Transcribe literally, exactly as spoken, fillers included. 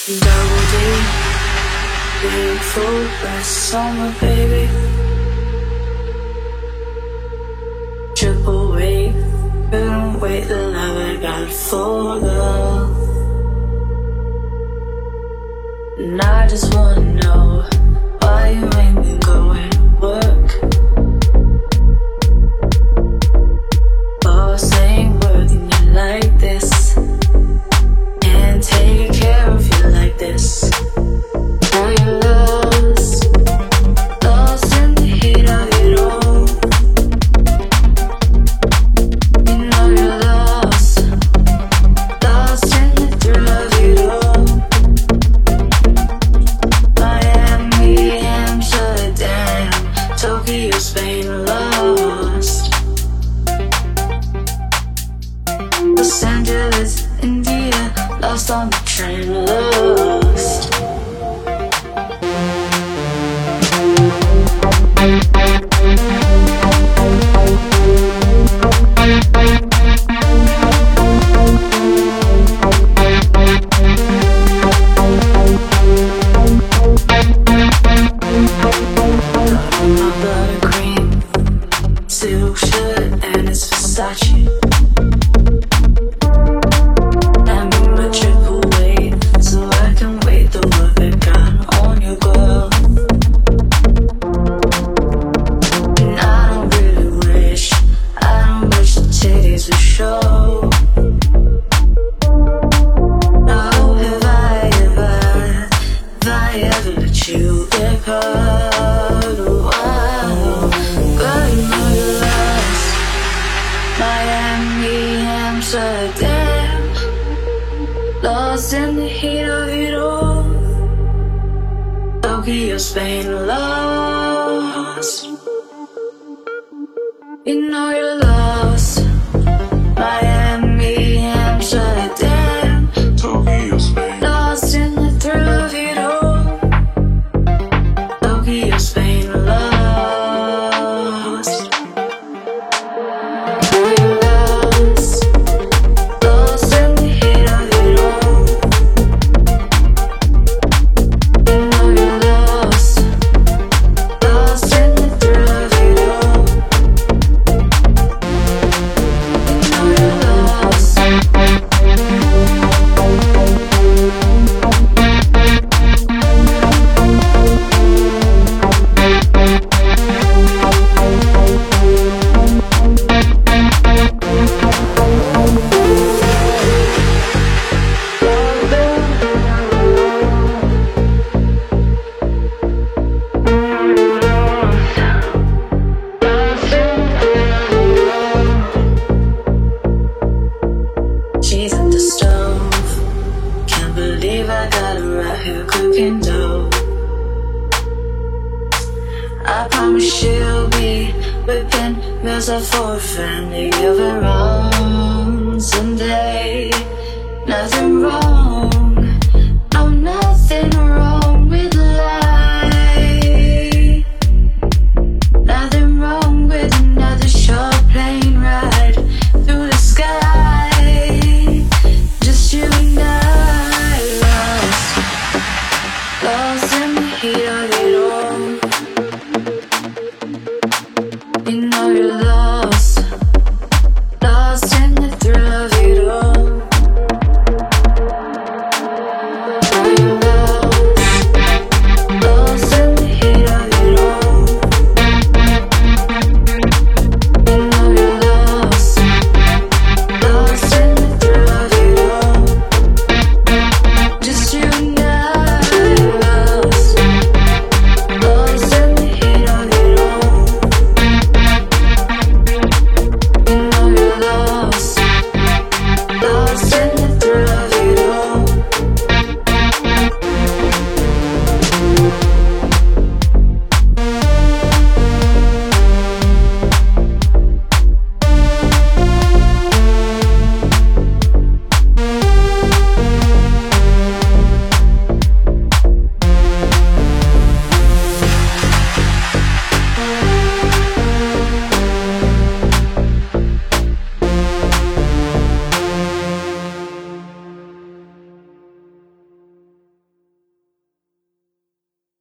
Double D, big full breast summer baby. Triple weight, couldn't wait the love I got for love. And I just wanna know why you make me go and work. Boss ain't working you like this. Can't take care of you like this. Now you're lost, lost in the heat of it all. You know you're lost, lost in the thrill of it all. Miami, Amsterdam, Tokyo, Spain, lost. Los Angeles, India, lost on the train, lost. Got on my buttercream silk shirt and it's Versace. Lost in the heat of it all. Tokyo, Spain, lost. You know you're lost. Miami, Amsterdam, Tokyo, Spain, lost in the thrill of it all. Tokyo, Spain, lost. She's at the stove. Can't believe I got her right here cooking dough. I promise she'll be whipping meals up for a family of her own someday. Nothing wrong